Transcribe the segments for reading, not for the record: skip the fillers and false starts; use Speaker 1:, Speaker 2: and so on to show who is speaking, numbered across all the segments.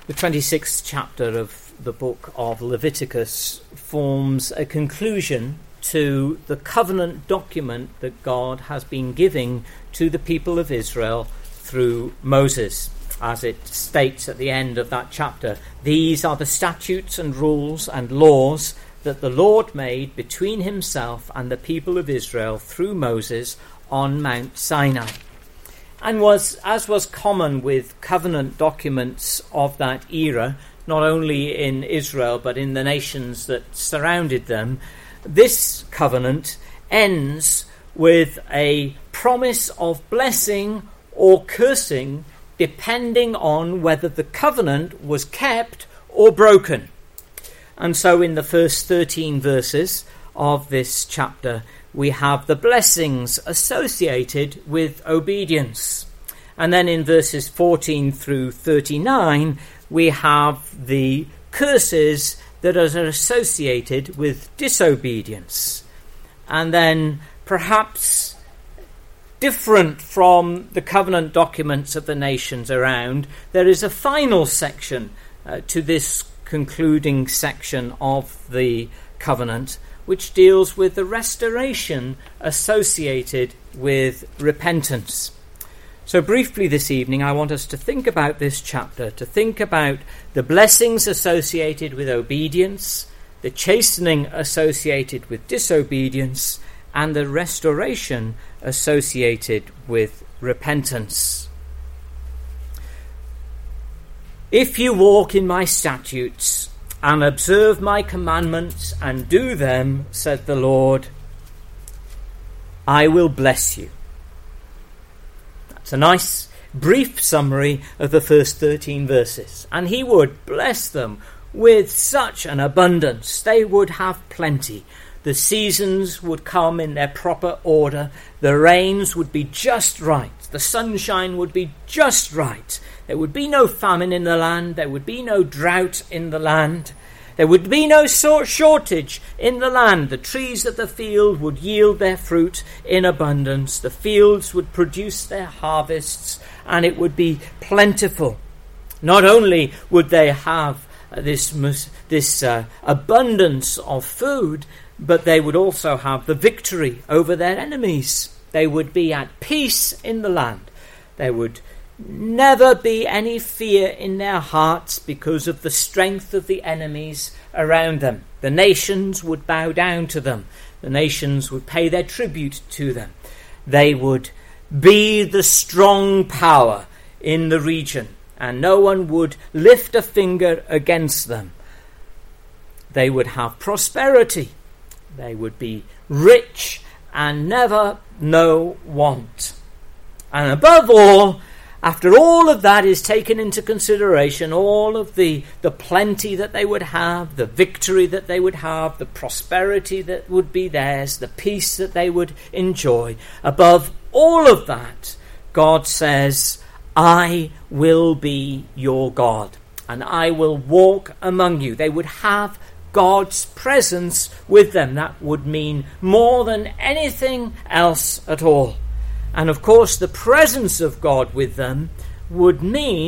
Speaker 1: The 26th chapter of the book of Leviticus forms a conclusion to the covenant document that God has been giving to the people of Israel through Moses. As it states at the end of that chapter, these are the statutes and rules and laws that the Lord made between himself and the people of Israel through Moses on Mount Sinai. And as was common with covenant documents of that era, not only in Israel but in the nations that surrounded them, this covenant ends with a promise of blessing or cursing depending on whether the covenant was kept or broken. And so in the first 13 verses of this chapter, we have the blessings associated with obedience. And then in verses 14 through 39, we have the curses that are associated with disobedience. And then perhaps different from the covenant documents of the nations around, there is a final section to this concluding section of the covenant, which deals with the restoration associated with repentance. So briefly this evening, I want us to think about this chapter, to think about the blessings associated with obedience, the chastening associated with disobedience, and the restoration associated with repentance. If you walk in my statutes and observe my commandments and do them, said the Lord, I will bless you. That's a nice brief summary of the first 13 verses. And he would bless them with such an abundance. They would have plenty. The seasons would come in their proper order. The rains would be just right. The sunshine would be just right. There would be no famine in the land. There would be no drought in the land. There would be no shortage in the land. The trees of the field would yield their fruit in abundance. The fields would produce their harvests, and it would be plentiful. Not only would they have this abundance of food, but they would also have the victory over their enemies. They would be at peace in the land. There would never be any fear in their hearts because of the strength of the enemies around them. The nations would bow down to them. The nations would pay their tribute to them. They would be the strong power in the region, and no one would lift a finger against them. They would have prosperity. They would be rich and never know want. And above all, after all of that is taken into consideration, all of the plenty that they would have, the victory that they would have, the prosperity that would be theirs, the peace that they would enjoy, above all of that, God says, I will be your God, and I will walk among you. They would have God's presence with them. That would mean more than anything else at all. And of course, the presence of God with them would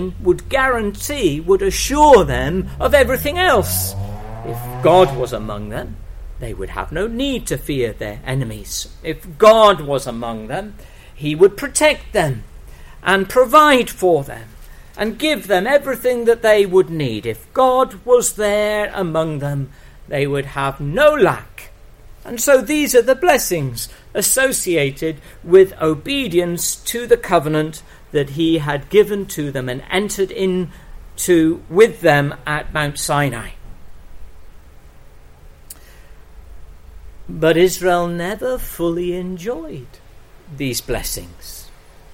Speaker 1: guarantee, would assure them of everything else. If God was among them, they would have no need to fear their enemies. If God was among them, he would protect them and provide for them and give them everything that they would need. If God was there among them, they would have no lack. And so these are the blessings associated with obedience to the covenant that he had given to them and entered into with them at Mount Sinai. But Israel never fully enjoyed these blessings.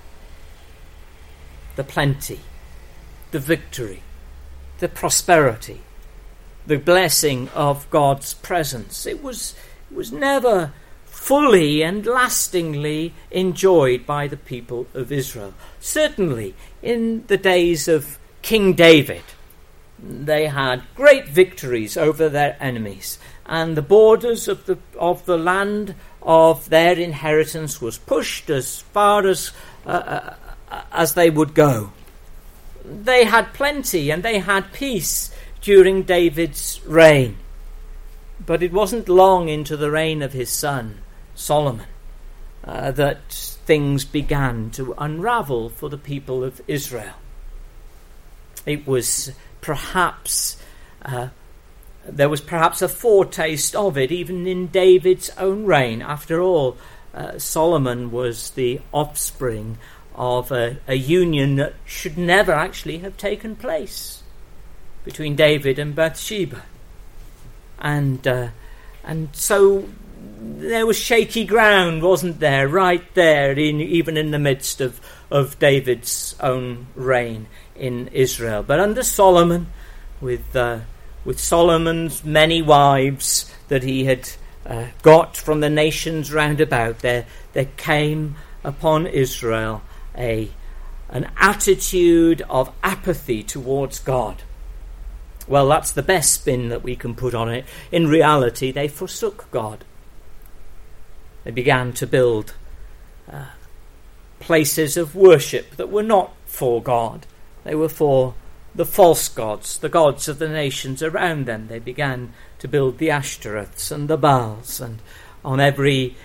Speaker 1: The plenty, the victory, the prosperity, the blessing of God's presence. It was never fully and lastingly enjoyed by the people of Israel. Certainly in the days of King David, they had great victories over their enemies, and the borders of the land of their inheritance was pushed as far as they would go. they had plenty and they had peace during David's reign. But it wasn't long into the reign of his son, Solomon, that things began to unravel for the people of Israel. It was perhaps, there was perhaps a foretaste of it even in David's own reign. After all, Solomon was the offspring of a union that should never actually have taken place between David and Bathsheba. And so there was shaky ground, wasn't there, right there, even in the midst of David's own reign in Israel. But under Solomon, with Solomon's many wives that he had got from the nations round about, there came upon Israel an attitude of apathy towards God. Well, that's the best spin that we can put on it. In reality, they forsook God. They began to build places of worship that were not for God. They were for the false gods, the gods of the nations around them. They began to build the Ashtoreths and the Baals, and on every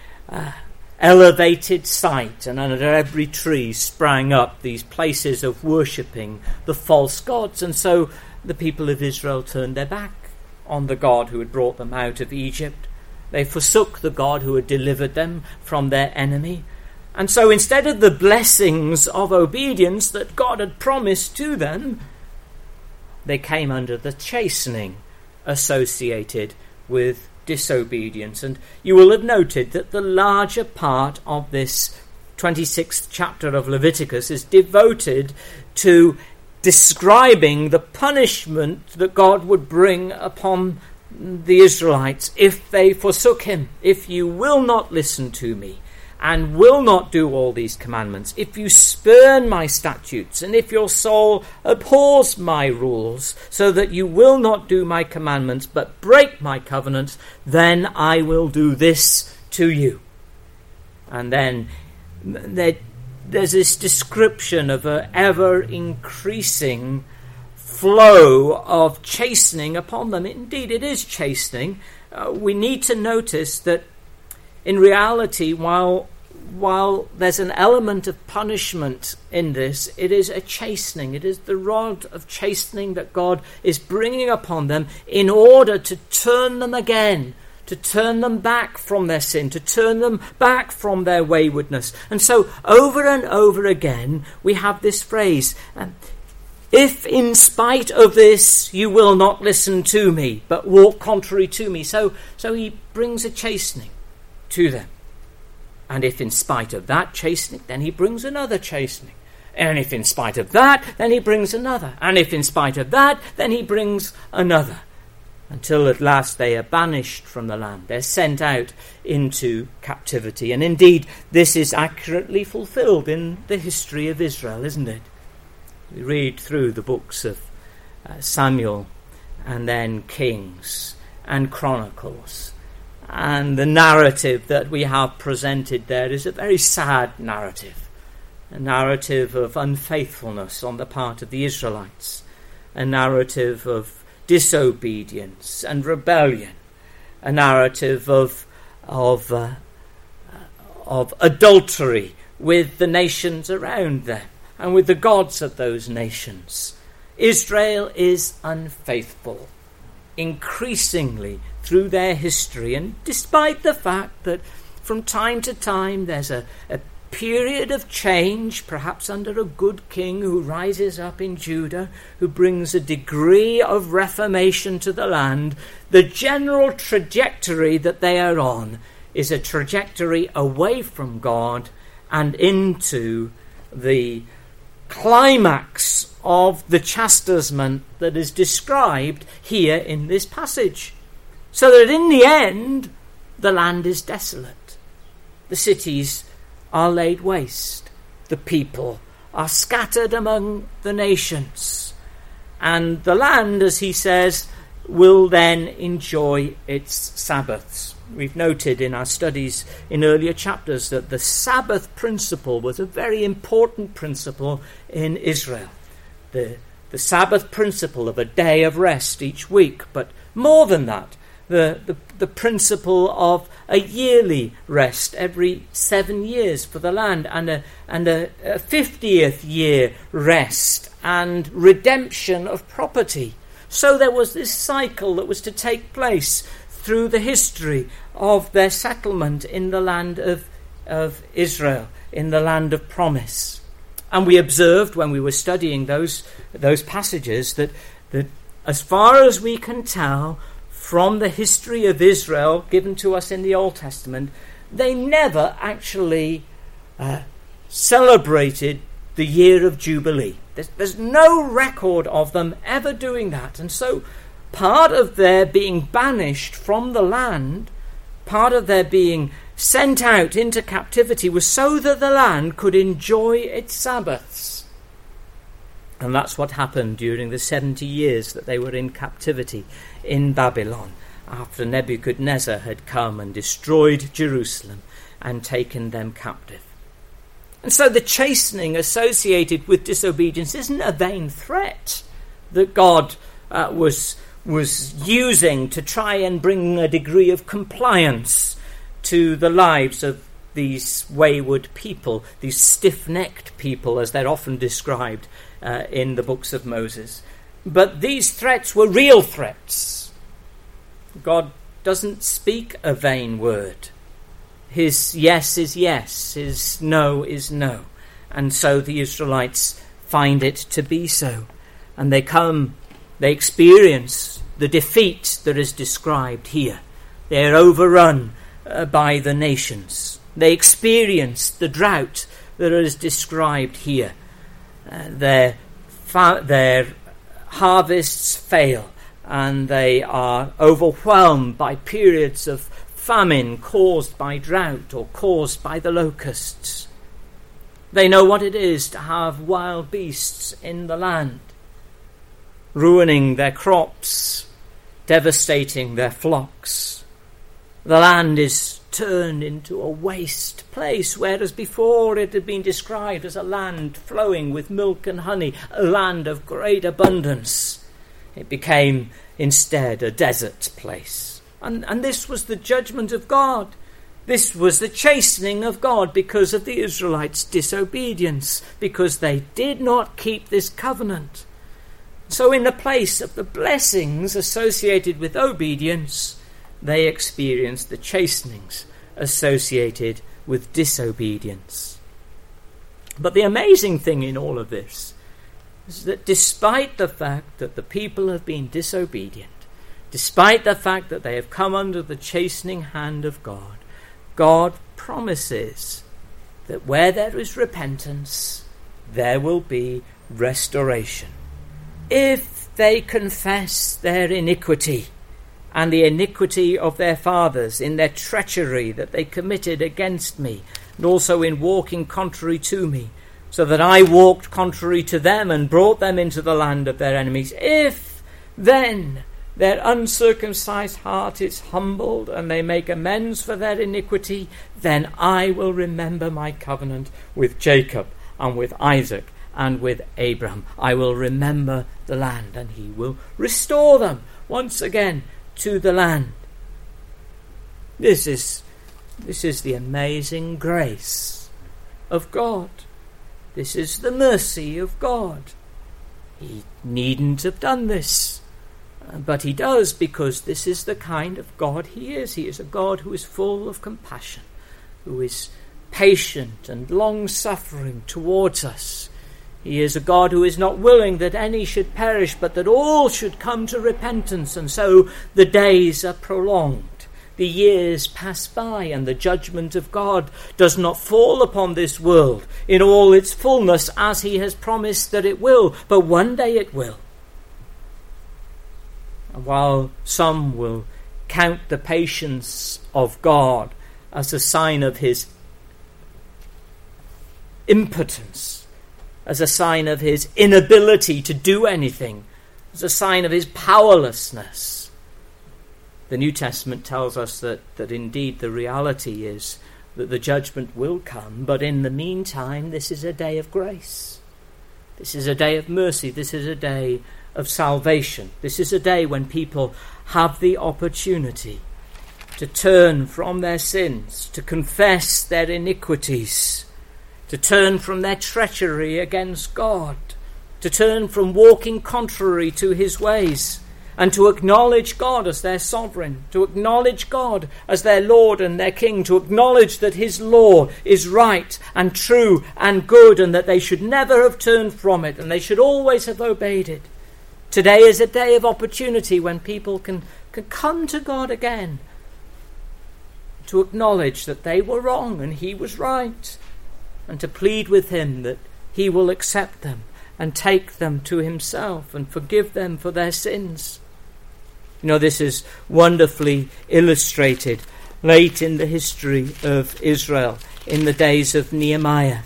Speaker 1: elevated site and under every tree sprang up these places of worshipping the false gods. And so the people of Israel turned their back on the God who had brought them out of Egypt. They forsook the God who had delivered them from their enemy. And so instead of the blessings of obedience that God had promised to them, they came under the chastening associated with disobedience. And you will have noted that the larger part of this 26th chapter of Leviticus is devoted to describing the punishment that God would bring upon the Israelites if they forsook him. If you will not listen to me and will not do all these commandments, if you spurn my statutes, and if your soul abhors my rules, so that you will not do my commandments but break my covenants, then I will do this to you. And then there's this description of an ever-increasing flow of chastening upon them. Indeed, it is chastening. We need to notice that in reality, while there's an element of punishment in this, it is a chastening. It is the rod of chastening that God is bringing upon them in order to turn them again, to turn them back from their sin, to turn them back from their waywardness. And so over and over again, we have this phrase, if in spite of this you will not listen to me, but walk contrary to me. So he brings a chastening to them. And if in spite of that chastening, then he brings another chastening. And if in spite of that, then he brings another. And if in spite of that, then he brings another. Until at last they are banished from the land. They're sent out into captivity. And indeed, this is accurately fulfilled in the history of Israel, isn't it? We read through the books of Samuel and then Kings and Chronicles. And the narrative that we have presented there is a very sad narrative. A narrative of unfaithfulness on the part of the Israelites. A narrative of disobedience and rebellion. A narrative of adultery with the nations around them and with the gods of those nations. Israel is unfaithful, increasingly through their history, and despite the fact that from time to time there's a period of change, perhaps under a good king who rises up in Judah, who brings a degree of reformation to the land, the general trajectory that they are on is a trajectory away from God and into the climax of the chastisement that is described here in this passage. So that in the end, the land is desolate. The cities are laid waste. The people are scattered among the nations. And the land, as he says, will then enjoy its Sabbaths. We've noted in our studies in earlier chapters that the Sabbath principle was a very important principle in Israel. the Sabbath principle of a day of rest each week, but more than that, the principle of a yearly rest every 7 years for the land, and a 50th year rest and redemption of property. So there was this cycle that was to take place through the history of their settlement in the land of Israel, in the land of promise. And we observed when we were studying those passages that as far as we can tell from the history of Israel given to us in the Old Testament, they never actually celebrated the year of Jubilee. There's no record of them ever doing that. And so part of their being banished from the land, part of their being sent out into captivity, was so that the land could enjoy its Sabbaths. And that's what happened during the 70 years that they were in captivity in Babylon, after Nebuchadnezzar had come and destroyed Jerusalem and taken them captive. And so the chastening associated with disobedience isn't a vain threat that God was using to try and bring a degree of compliance to the lives of these wayward people, these stiff-necked people, as they're often described in the books of Moses. But these threats were real threats. God doesn't speak a vain word. His yes is yes, his no is no. And so the Israelites find it to be so. And they experience the defeat that is described here. They are overrun by the nations. They experience the drought that is described here. Their harvests fail, and they are overwhelmed by periods of famine caused by drought or caused by the locusts. They know what it is to have wild beasts in the land, ruining their crops, devastating their flocks. The land is turned into a waste place, whereas before it had been described as a land flowing with milk and honey, a land of great abundance. It became instead a desert place. And this was the judgment of God. This was the chastening of God because of the Israelites' disobedience, because they did not keep this covenant. So in the place of the blessings associated with obedience, they experienced the chastenings associated with disobedience. But the amazing thing in all of this is that despite the fact that the people have been disobedient, despite the fact that they have come under the chastening hand of God, God promises that where there is repentance, there will be restoration. If they confess their iniquity and the iniquity of their fathers in their treachery that they committed against me, and also in walking contrary to me, so that I walked contrary to them and brought them into the land of their enemies, if then their uncircumcised heart is humbled and they make amends for their iniquity, then I will remember my covenant with Jacob and with Isaac and with Abraham. I will remember the land, and he will restore them once again to the land. This is the amazing grace of God. This is the mercy of God. He needn't have done this, but he does, because this is the kind of God he is. He is a God who is full of compassion, who is patient and long-suffering towards us. He is a God who is not willing that any should perish, but that all should come to repentance. And so the days are prolonged. The years pass by, and the judgment of God does not fall upon this world in all its fullness as he has promised that it will. But one day it will. And while some will count the patience of God as a sign of his impotence, as a sign of his inability to do anything, as a sign of his powerlessness, the New Testament tells us that indeed the reality is that the judgment will come, but in the meantime this is a day of grace. This is a day of mercy. This is a day of salvation. This is a day when people have the opportunity to turn from their sins, to confess their iniquities, to turn from their treachery against God, to turn from walking contrary to his ways, and to acknowledge God as their sovereign, to acknowledge God as their Lord and their King, to acknowledge that his law is right and true and good, and that they should never have turned from it, and they should always have obeyed it. Today is a day of opportunity when people can come to God again, to acknowledge that they were wrong and he was right, and to plead with him that he will accept them and take them to himself and forgive them for their sins. You know, this is wonderfully illustrated late in the history of Israel, in the days of Nehemiah.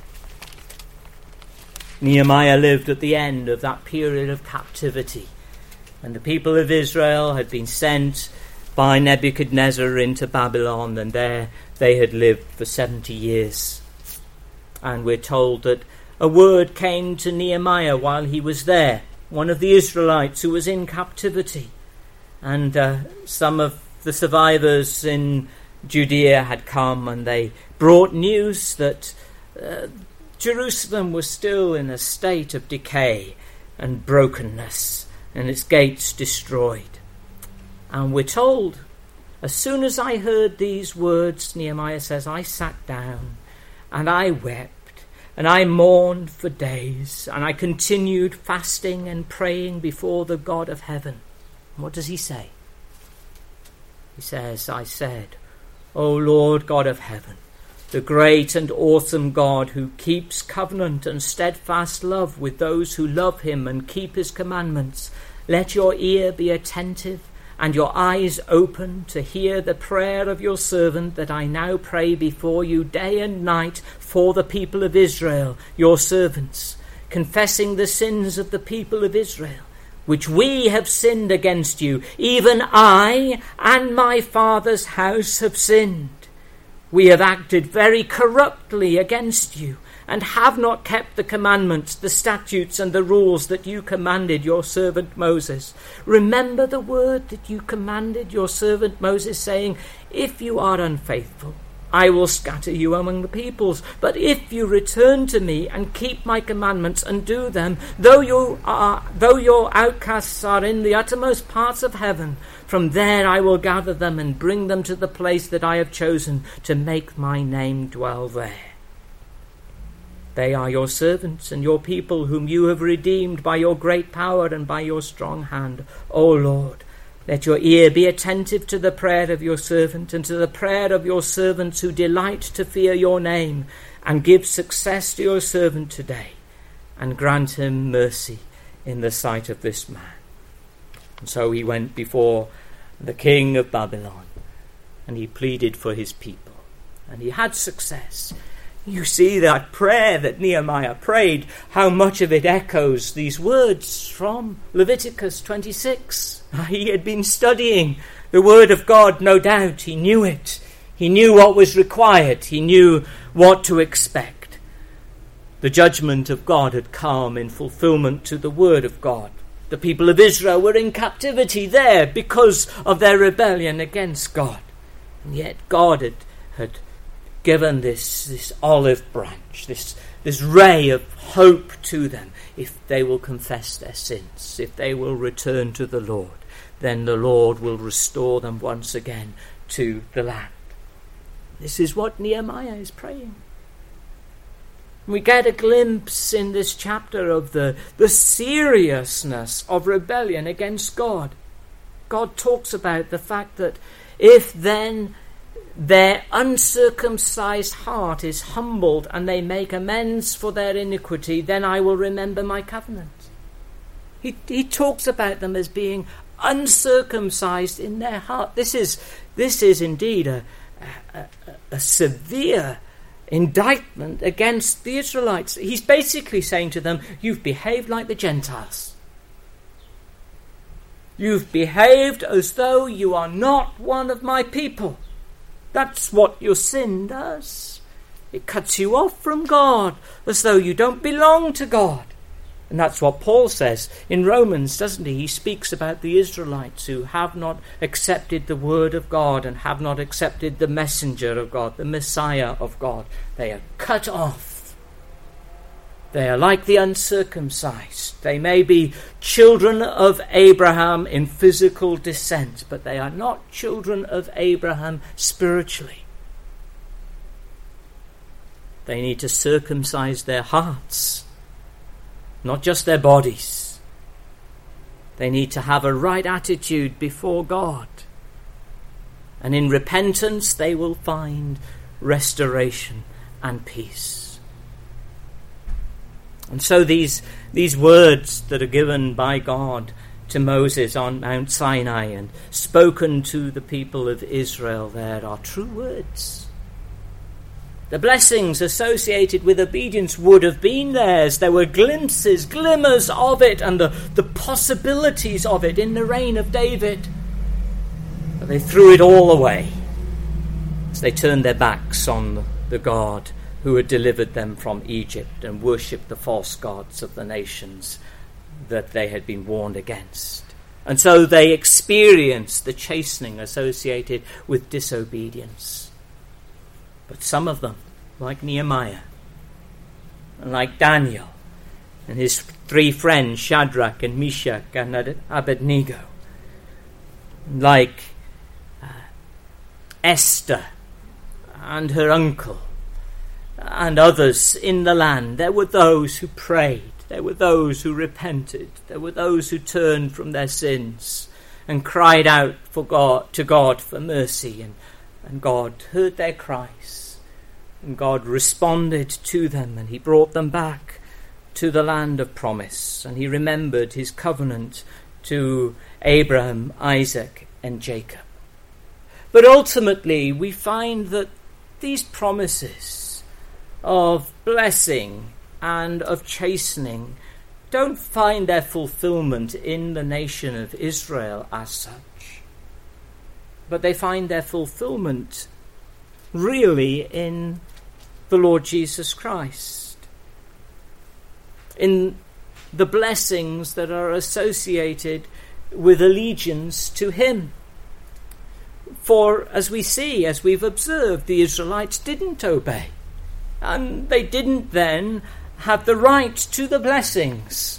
Speaker 1: Nehemiah lived at the end of that period of captivity, and the people of Israel had been sent by Nebuchadnezzar into Babylon, and there they had lived for 70 years. And we're told that a word came to Nehemiah while he was there, one of the Israelites who was in captivity. And some of the survivors in Judea had come, and they brought news that Jerusalem was still in a state of decay and brokenness, and its gates destroyed. And we're told, as soon as I heard these words, Nehemiah says, I sat down and I wept and I mourned for days, and I continued fasting and praying before the God of heaven. What does he say? He says, I said, O Lord God of heaven, the great and awesome God who keeps covenant and steadfast love with those who love him and keep his commandments, let your ear be attentive and your eyes open to hear the prayer of your servant that I now pray before you day and night for the people of Israel, your servants, confessing the sins of the people of Israel, which we have sinned against you. Even I and my father's house have sinned. We have acted very corruptly against you, and have not kept the commandments, the statutes, and the rules that you commanded your servant Moses. Remember the word that you commanded your servant Moses, saying, if you are unfaithful, I will scatter you among the peoples. But if you return to me and keep my commandments and do them, though your outcasts are in the uttermost parts of heaven, from there I will gather them and bring them to the place that I have chosen to make my name dwell there. They are your servants and your people, whom you have redeemed by your great power and by your strong hand. O Lord, let your ear be attentive to the prayer of your servant and to the prayer of your servants who delight to fear your name, and give success to your servant today, and grant him mercy in the sight of this man. And so he went before the king of Babylon, and he pleaded for his people, and he had success. You see that prayer that Nehemiah prayed, how much of it echoes these words from Leviticus 26. He had been studying the word of God, no doubt. He knew it. He knew what was required. He knew what to expect. The judgment of God had come in fulfillment to the word of God. The people of Israel were in captivity there because of their rebellion against God. And yet God had given this olive branch, this ray of hope to them. If they will confess their sins, if they will return to the Lord, then the Lord will restore them once again to the land. This is what Nehemiah is praying. We get a glimpse in this chapter of the seriousness of rebellion against God. God talks about the fact that if then their uncircumcised heart is humbled and they make amends for their iniquity, then I will remember my covenant. He talks about them as being uncircumcised in their heart. This is indeed a severe indictment against the Israelites. He's basically saying to them, you've behaved like the Gentiles. You've behaved as though you are not one of my people. That's what your sin does. It cuts you off from God, as though you don't belong to God, And that's what Paul says in Romans, doesn't he? He speaks about the Israelites who have not accepted the word of God and have not accepted the messenger of God, the Messiah of God. They are cut off. They are like the uncircumcised. They may be children of Abraham in physical descent, but they are not children of Abraham spiritually. They need to circumcise their hearts, not just their bodies. They need to have a right attitude before God. And in repentance they will find restoration and peace. And so these words that are given by God to Moses on Mount Sinai and spoken to the people of Israel there are true words. The blessings associated with obedience would have been theirs. There were glimpses, glimmers of it, and the possibilities of it in the reign of David. But they threw it all away as they turned their backs on the God who had delivered them from Egypt and worshipped the false gods of the nations that they had been warned against. And so they experienced the chastening associated with disobedience. But some of them, like Nehemiah, and like Daniel, and his three friends, Shadrach and Meshach and Abednego, like Esther and her uncle, and others in the land, there were those who prayed, there were those who repented, there were those who turned from their sins and cried out to God for mercy, and God heard their cries. And God responded to them, and he brought them back to the land of promise. And he remembered his covenant to Abraham, Isaac, and Jacob. But ultimately, we find that these promises of blessing and of chastening don't find their fulfillment in the nation of Israel as such. But they find their fulfillment really in the Lord Jesus Christ, in the blessings that are associated with allegiance to him. For as we see, as we've observed, the Israelites didn't obey, and they didn't then have the right to the blessings.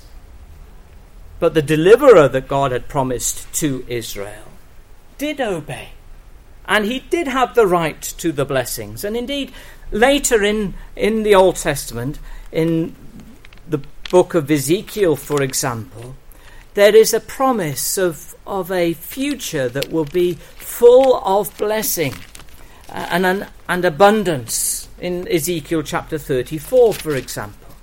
Speaker 1: But the deliverer that God had promised to Israel did obey, and he did have the right to the blessings. And indeed, later in the Old Testament, in the book of Ezekiel, for example, there is a promise of a future that will be full of blessing and abundance. In Ezekiel chapter 34, for example,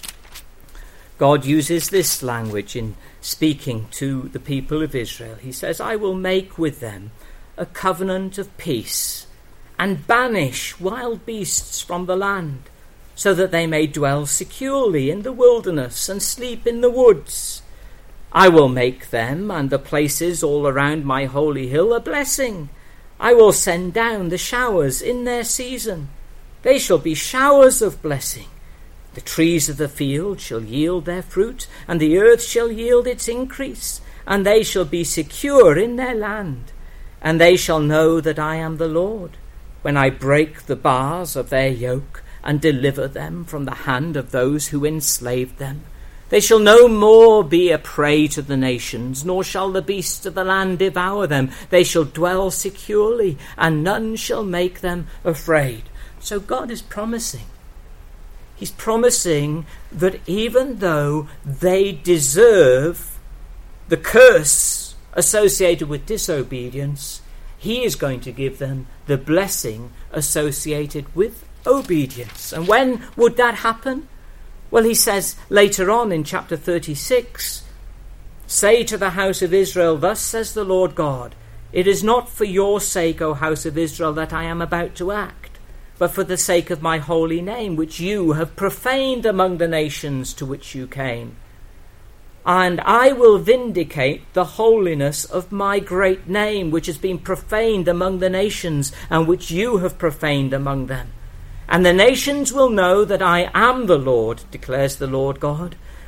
Speaker 1: God uses this language in speaking to the people of Israel. He says, I will make with them a covenant of peace, and banish wild beasts from the land, so that they may dwell securely in the wilderness and sleep in the woods. I will make them and the places all around my holy hill a blessing. I will send down the showers in their season. They shall be showers of blessing. The trees of the field shall yield their fruit, and the earth shall yield its increase, and they shall be secure in their land. And they shall know that I am the Lord, when I break the bars of their yoke and deliver them from the hand of those who enslaved them. They shall no more be a prey to the nations, nor shall the beasts of the land devour them. They shall dwell securely, and none shall make them afraid. So God is promising. He's promising that even though they deserve the curse associated with disobedience, he is going to give them the blessing associated with obedience. And when would that happen? Well, he says later on in chapter 36, say to the house of Israel, thus says the Lord God, it is not for your sake, O house of Israel, that I am about to act, but for the sake of my holy name, which you have profaned among the nations to which you came. And I will vindicate the holiness of my great name, which has been profaned among the nations, and which you have profaned among them. And the nations will know that I am the Lord, declares the Lord God,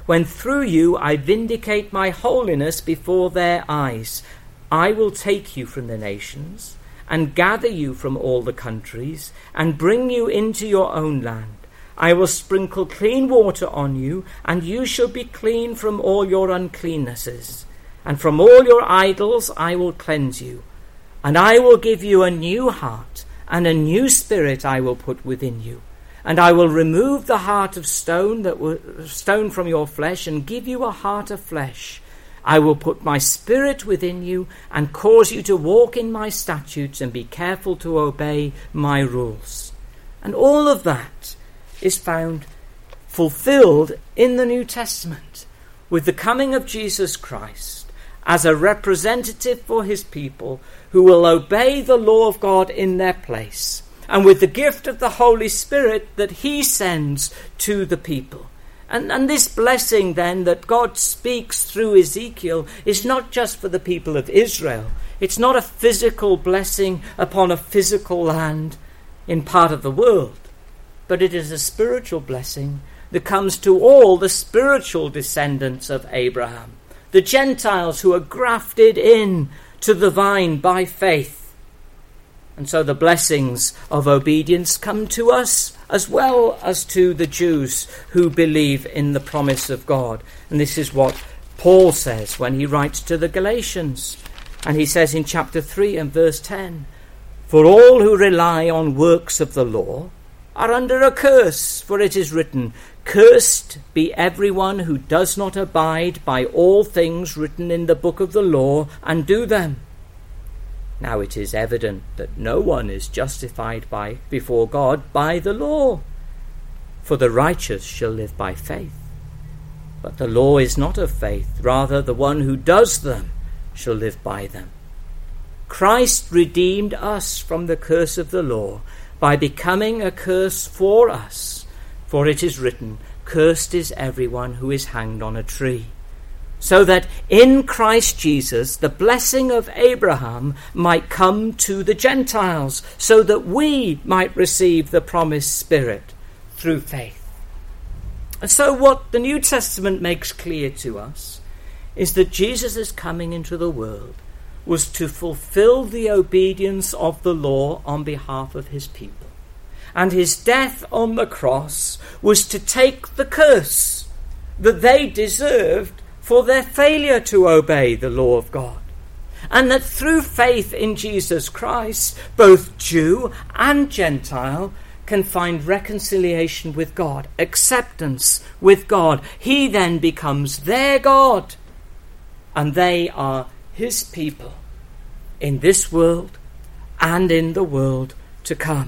Speaker 1: when through you I vindicate my holiness before their eyes. I will take you from the nations and gather you from all the countries and bring you into your own land. I will sprinkle clean water on you, and you shall be clean from all your uncleannesses. And from all your idols I will cleanse you. And I will give you a new heart, and a new spirit I will put within you. And I will remove the heart of stone from your flesh, and give you a heart of flesh. I will put my spirit within you, and cause you to walk in my statutes, and be careful to obey my rules. And all of that is found fulfilled in the New Testament, with the coming of Jesus Christ as a representative for his people who will obey the law of God in their place, and with the gift of the Holy Spirit that he sends to the people. And this blessing then that God speaks through Ezekiel is not just for the people of Israel. It's not a physical blessing upon a physical land in part of the world, but it is a spiritual blessing that comes to all the spiritual descendants of Abraham, the Gentiles who are grafted in to the vine by faith. And so the blessings of obedience come to us as well as to the Jews who believe in the promise of God. And this is what Paul says when he writes to the Galatians. And he says in chapter 3 and verse 10, "For all who rely on works of the law are under a curse, for it is written, Cursed be everyone who does not abide by all things written in the book of the law and do them. Now it is evident that no one is justified before God by the law, for the righteous shall live by faith. But the law is not of faith, rather the one who does them shall live by them. Christ redeemed us from the curse of the law by becoming a curse for us. For it is written, Cursed is everyone who is hanged on a tree. So that in Christ Jesus the blessing of Abraham might come to the Gentiles, so that we might receive the promised Spirit through faith." And so what the New Testament makes clear to us is that Jesus' coming into the world was to fulfill the obedience of the law on behalf of his people. And his death on the cross was to take the curse that they deserved for their failure to obey the law of God. And that through faith in Jesus Christ, both Jew and Gentile can find reconciliation with God, acceptance with God. He then becomes their God, and they are his people in this world and in the world to come.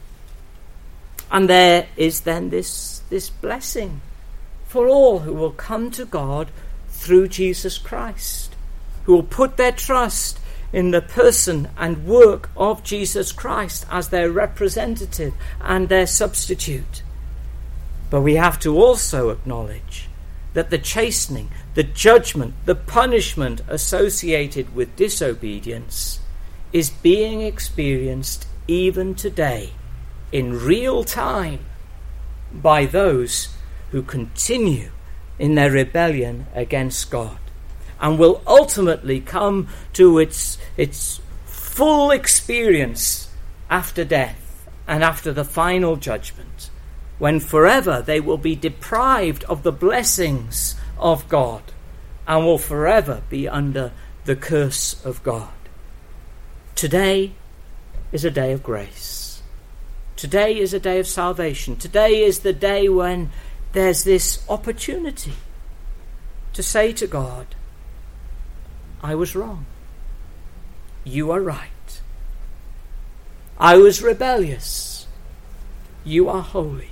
Speaker 1: And there is then this blessing for all who will come to God through Jesus Christ, who will put their trust in the person and work of Jesus Christ as their representative and their substitute. But we have to also acknowledge that the chastening, the judgment, the punishment associated with disobedience is being experienced even today in real time by those who continue in their rebellion against God, and will ultimately come to its full experience after death and after the final judgment, when forever they will be deprived of the blessings of God and will forever be under the curse of God. Today is a day of grace. Today is a day of salvation. Today is the day when there's this opportunity to say to God, I was wrong. You are right. I was rebellious. You are holy.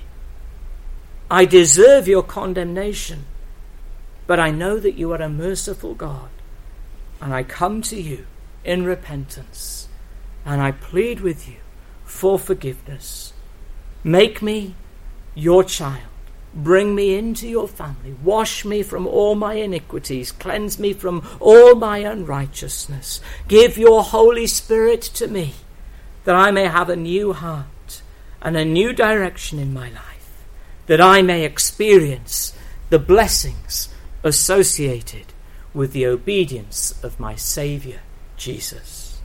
Speaker 1: I deserve your condemnation, but I know that you are a merciful God, and I come to you in repentance, and I plead with you for forgiveness. Make me your child. Bring me into your family. Wash me from all my iniquities. Cleanse me from all my unrighteousness. Give your Holy Spirit to me, that I may have a new heart and a new direction in my life, that I may experience the blessings associated with the obedience of my Saviour, Jesus.